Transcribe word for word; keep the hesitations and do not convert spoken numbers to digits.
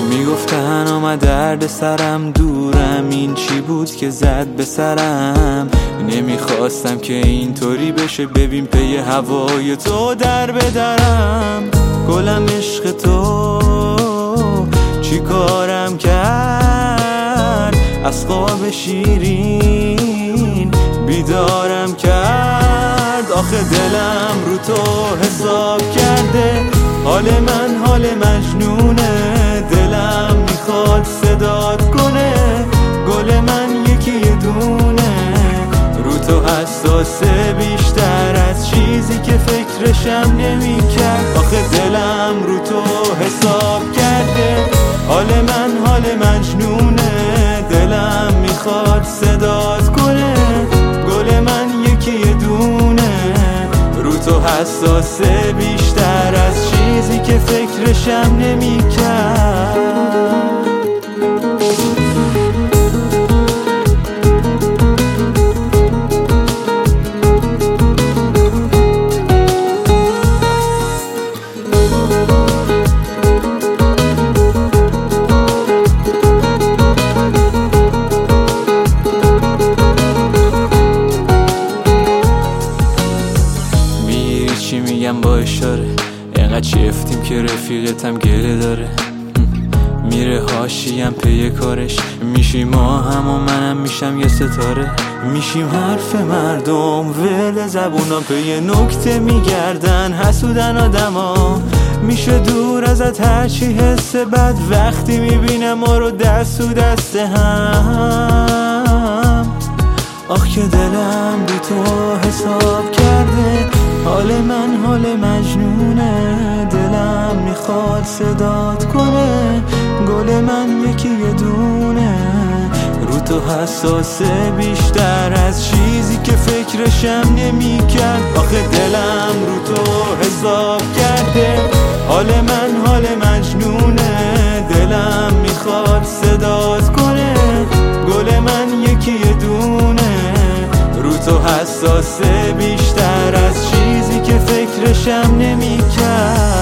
میگفتن آمد درد سرم دورم، این چی بود که زد به سرم؟ نمیخواستم که اینطوری بشه، ببین پی هوای تو در بدرم. گلم عشق تو چی کارم کرد، از خواب شیرین بیدارم کرد. آخه دلم رو تو حساب کرده، حال من حال مجنونه. دلم میخواد صدات کنه، گل من یکی دونه. رو تو حساسه بیشتر از چیزی که فکرشم نمیکرد. آخه دلم رو تو حساب کرده، حال من حال مجنونه. دلم میخواد صدات کنه، گل من یکی دونه. رو تو حساسه بیشتر از چیزی که فکرشم نمیکرد. چی میگم با اشاره، اینقدر چفتیم که رفیقتم گله داره. میره حاشیم پی کارش، میشیم ما هم و منم میشم یه ستاره. میشیم حرف مردم ول زبونام، پی نکته میگردن حسودن آدما. میشه دور ازت هرچی حس بد، وقتی میبینم ما رو دست و دست هم. آخ که دلم بی تو حساب کرده، حال من حال مجنونه. دلم میخواد صدات کنه، گل من یکی دونه. رو تو حساسه بیشتر از چیزی که فکرشم نمیکرد. آخه دلم رو تو حساب کرده، حال من حال مجنونه. دلم میخواد صدات کنه، گل من یکی دونه. رو تو حساسه بیشتر از چیزی که فکرشم نمیکرد.